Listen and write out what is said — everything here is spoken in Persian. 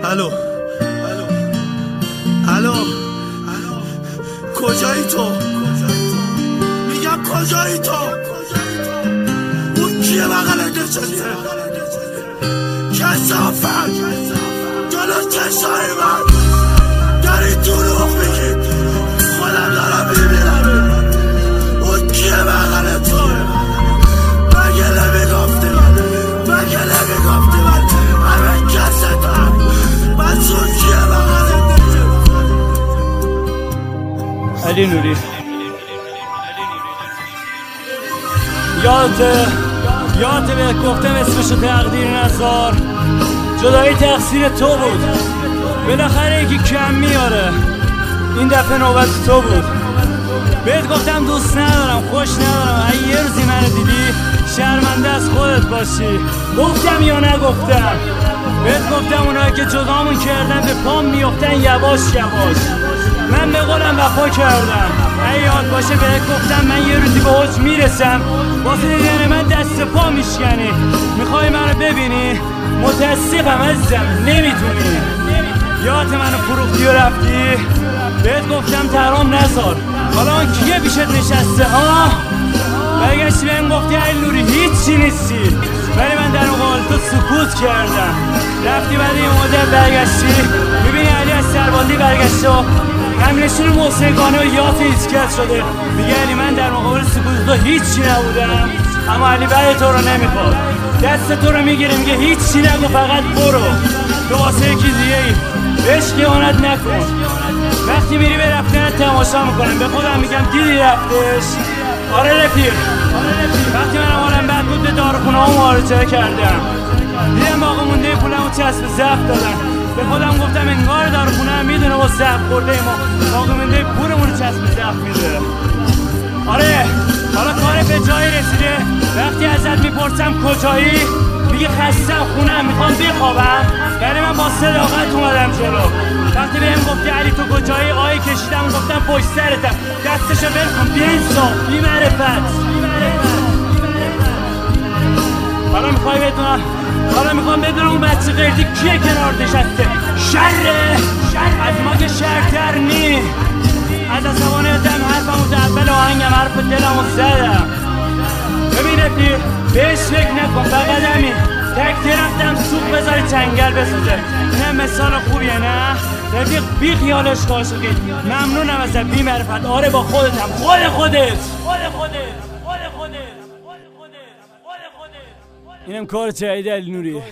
الو الو کجایی تو؟ میگم کجایی تو؟ اون کیه بغلت نشسته؟ کثافت جلو چشای من داری دروغ میگی، خودم دارم میبینم. اون کیه بغلت تو؟ مگه نمیگفتی من همه کستم بس اون کیه بغلت نشسته؟ علی نوری یادت بهت گفتم اسمشو تقدیر نذار، جدایی تقصیر تو بود، بالاخره یکی کم میاره، این دفعه نوبت تو بود. بهت گفتم دوست ندارم، خوش ندارم، اگه یه روزی منو دیدی شرمنده از خودت باشی. گفتم یا نگفتم؟ بهت گفتم اونایی که جدامون کردن به پام میافتن یواش یواش، من به قولم وفا کردم. اگه یاد باشه بهت گفتم من یه روزی به اوج میرسم، واسه دیدن من دست پا میشکنی. میخوای منو ببینی؟ متاسفم عزیزم نمیتونی. یاد منو فروختی و رفتی، بهت گفتم ترام نذار. حالا اون کیه پیشت نشسته ها؟ برگشتی بهم گفتی علی نوری هیچی نیستی، ولی من در مقابل تو سکوت کردم. رفتی بعد یه مدت برگشتی، میبینی علی از سربازی برگشته و همنشین موسیقانه و یاد ایسکت شده. میگه علی من در مقابل سکوت تو هیچی نبودم، اما علی بعد تو رو نمیخواد، دست تو رو میگیره میگه هیچی نگو، فقط برو تو واسه یکی دیگه ای، بهش خیانت نکن. وقتی میری به رفتنت تماشا میکنم، به خودم میگم دیدی رفتش؟ آره رفیق، وقتی من حالم بد بود به داروخونه ها مراجعه کردم، دیدم باقی مونده پولمو چسب زخم دادن. به خودم گفتم انگار داروخونه هم میدونه با زخم خورده ما باقی مونده پولمون چسب زخم میده. آره حالا کار به جایی رسیده، وقتی ازت میپرسم کجایی میگه خستم خونم میخوام بخوابم. یعنی من با صداقت اومدم جلو. وقتی بهم گفتی علی تو کجایی، آهی کشیدم گفتم پشت سرتم، دستشو ول کن بی‌انصاف بی‌معرفت. حالا میخوام بدونم اون بچه قیردی کیه کنار نشسته؟ شره از ما که شرتر نی. از عصبانیتم حرفمو تو اول آهنگم حرف دلمو زدم. ببین رفیق بهش فکر نکن، فقط همین تک رفتم سوق بذاری چنگل بسوزه. اینه مثال خوبیه نه؟ رفیق بی خیالش عاشقی، ممنونم ازت بی معرفت. آره با خودتم، خودت اینم کار جدید علی نوری.